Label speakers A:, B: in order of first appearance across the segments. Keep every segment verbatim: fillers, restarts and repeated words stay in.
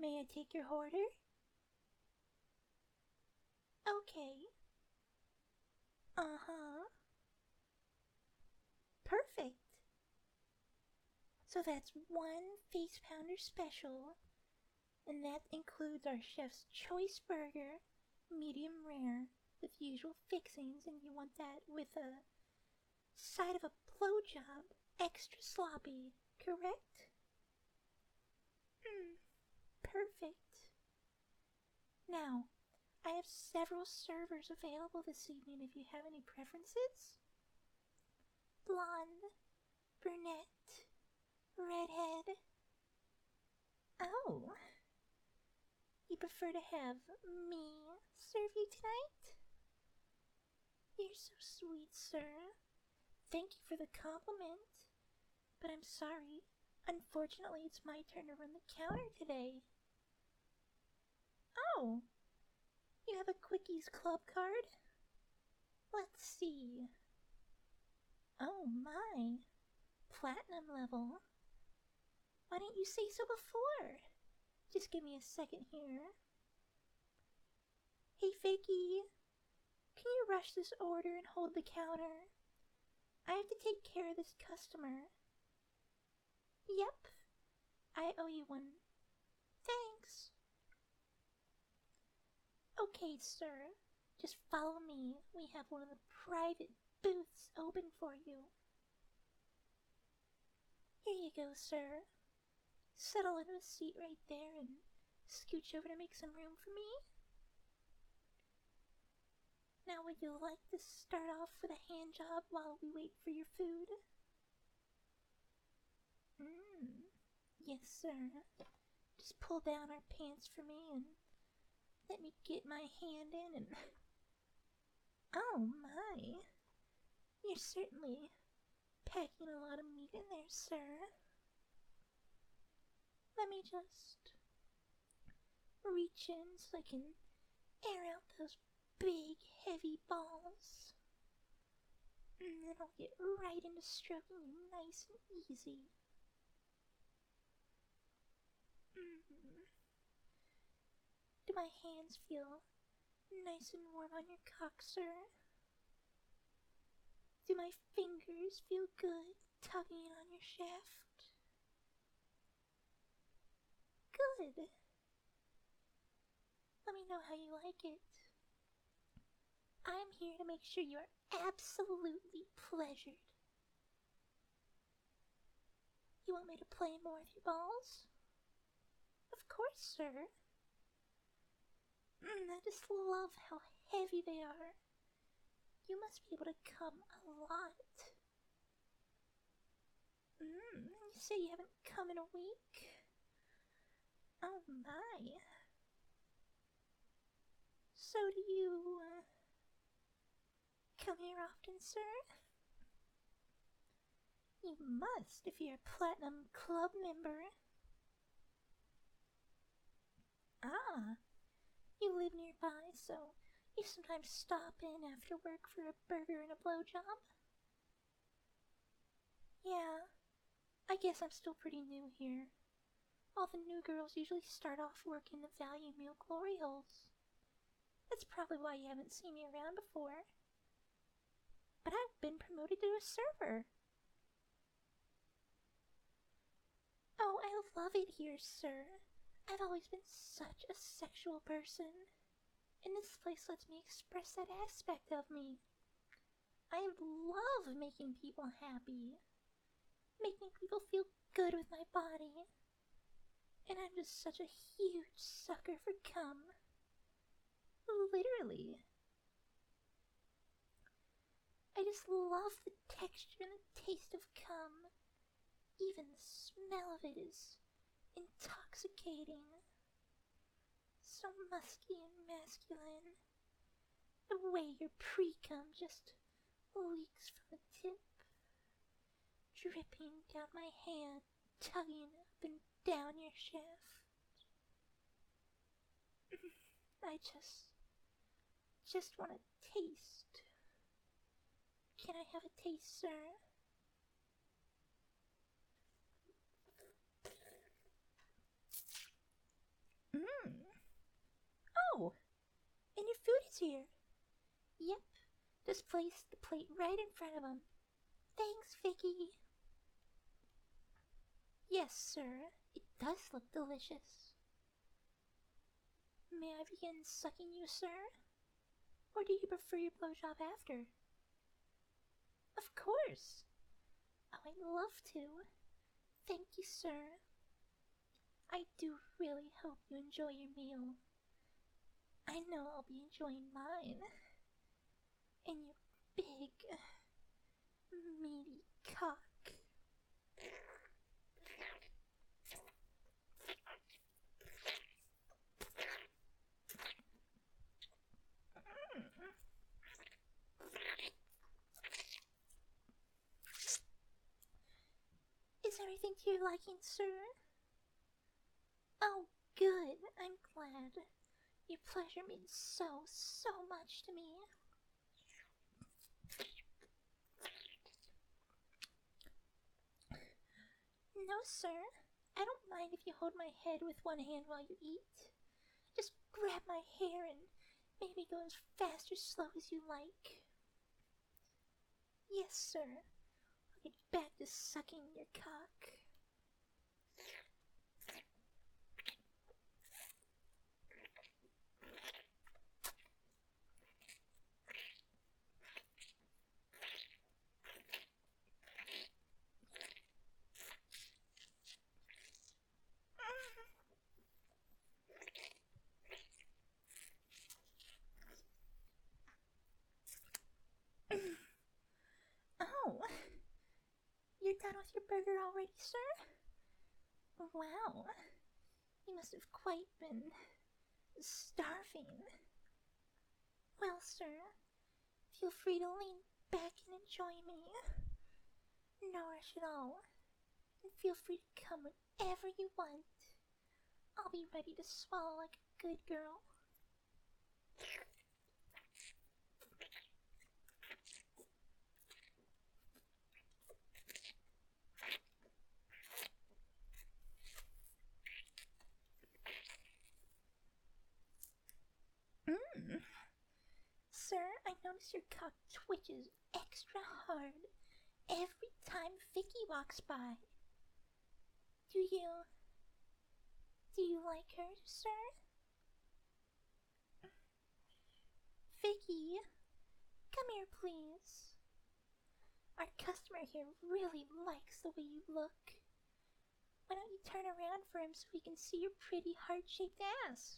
A: May I take your order? Okay. Uh-huh. Perfect. So that's one face pounder special, and that includes our chef's choice burger, medium rare, with usual fixings, and you want that with a side of a blowjob, extra sloppy, correct? Hmm, perfect. Now, I have several servers available this evening if you have any preferences. Blonde, brunette, redhead. Oh, you prefer to have me serve you tonight? You're so sweet, sir. Thank you for the compliment. But I'm sorry. Unfortunately, it's my turn to run the counter today. Oh, you have a Quickies Club card? Let's see. Oh my, platinum level. Why didn't you say so before? Just give me a second here. Hey Fakey, can you rush this order and hold the counter? I have to take care of this customer. Yep, I owe you one. Thanks. Okay, sir, just follow me. We have one of the private booths open for you. Here you go, sir. Settle into a seat right there and scooch over to make some room for me. Now, would you like to start off with a hand job while we wait for your food? Mmm, yes, sir. Just pull down our pants for me and let me get my hand in and... Oh my! You're certainly packing a lot of meat in there, sir. Let me just reach in so I can air out those big, heavy balls. And then I'll get right into stroking you nice and easy. Mm. Do my hands feel nice and warm on your cock, sir? Do my fingers feel good tugging on your shaft? Good. Let me know how you like it. I'm here to make sure you are absolutely pleasured. You want me to play more with your balls? Of course, sir. Mm, I just love how heavy they are. You must be able to come a lot. Mm, you say you haven't come in a week? Oh my. So do you, uh, come here often, sir? You must if you're a Platinum Club member. Ah, you live nearby, so you sometimes stop in after work for a burger and a blowjob? Yeah, I guess I'm still pretty new here. All the new girls usually start off working the value meal glory holes. That's probably why you haven't seen me around before. But I've been promoted to a server. Oh, I love it here, sir. I've always been such a sexual person, and this place lets me express that aspect of me. I love making people happy, making people feel good with my body, and I'm just such a huge sucker for cum. Literally. I just love the texture and the taste of cum. Even the smell of it is intoxicating. So musky and masculine. The way your pre-cum just leaks from the tip, dripping down my hand, tugging up and down your shaft. I just, just want to taste. Can I have a taste, sir? it's here. Yep, just place the plate right in front of him. Thanks, Vicky. Yes, sir, it does look delicious. May I begin sucking you, sir? Or do you prefer your blowjob after? Of course. Oh, I'd love to. Thank you, sir. I do really hope you enjoy your meal. I know I'll be enjoying mine. And your big, meaty cock. Is everything to your liking, sir? Oh, good. I'm glad. Your pleasure means so, so much to me. No, sir. I don't mind if you hold my head with one hand while you eat. Just grab my hair and maybe go as fast or slow as you like. Yes, sir. I'll get back to sucking your cock. Oh, you're done with your burger already, sir? Wow, you must have quite been starving. Well, sir, feel free to lean back and enjoy me. No rush at all, and feel free to come whenever you want. I'll be ready to swallow like a good girl. Mmm. Sir, I notice your cock twitches extra hard every time Vicky walks by. Do you... Do you like her, sir? Vicky, come here, please. Our customer here really likes the way you look. Why don't you turn around for him so we can see your pretty heart-shaped ass?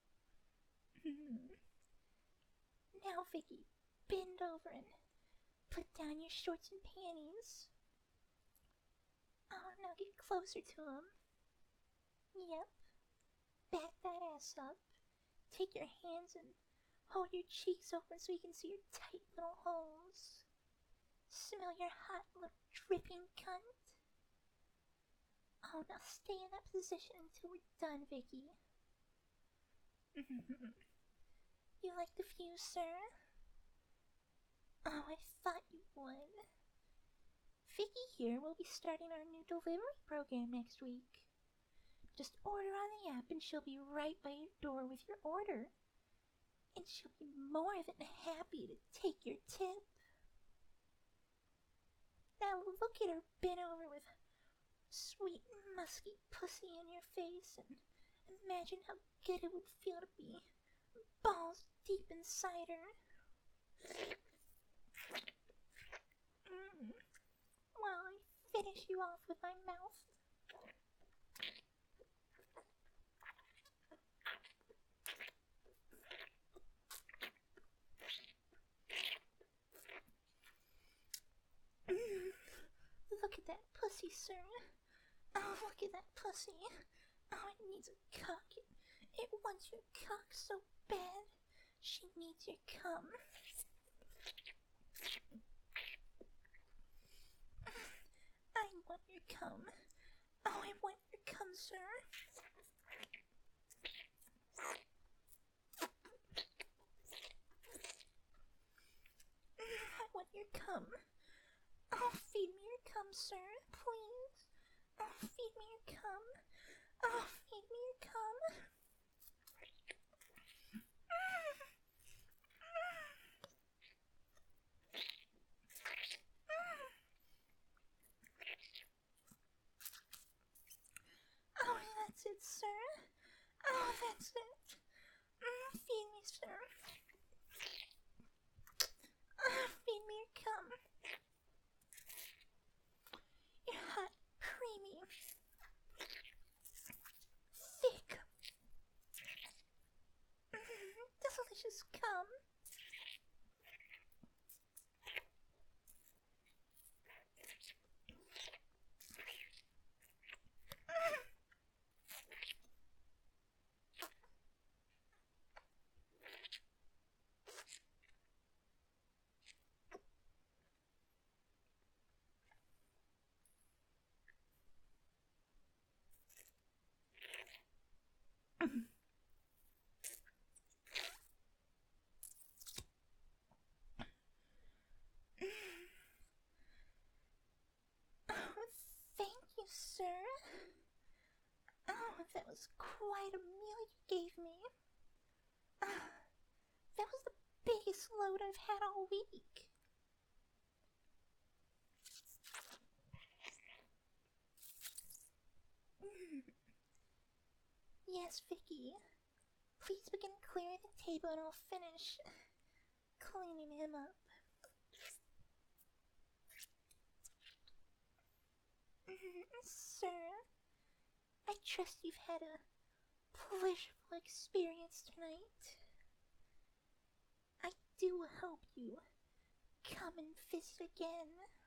A: Now, Vicky, bend over and put down your shorts and panties. Oh, now get closer to him. Yep. Back that ass up. Take your hands and hold your cheeks open so you can see your tight little holes. Smell your hot little dripping cunt. Oh, now stay in that position until we're done, Vicky. You like the view, sir? Oh, I thought you would. Vicky here will be starting our new delivery program next week. Just order on the app and she'll be right by your door with your order. And she'll be more than happy to take your tip. Now look at her bent over with sweet musky pussy in your face and imagine how good it would feel to be balls deep inside her. Mm. While I finish you off with my mouth. Look at that pussy, sir. Oh, look at that pussy. Oh, it needs a cock. It, it wants your cock so bad. She needs your cum. I want your cum. Oh, I want your cum, sir. I want your cum. Oh, feed me your cum, sir, please. Oh, feed me your cum. Oh, feed me your cum. That's it, sir. Oh, that's it. Mm, feed me, sir. Uh, feed me your cum. Your hot, creamy, thick, mm, delicious cum. Oh, thank you, sir. Oh, that was quite a meal you gave me. Uh, that was the biggest load I've had all week. Mm. Yes, Vicky. Please begin clearing the table and I'll finish cleaning him up. Mm, sir, I trust you've had a pleasurable experience tonight. I do hope you come and visit again.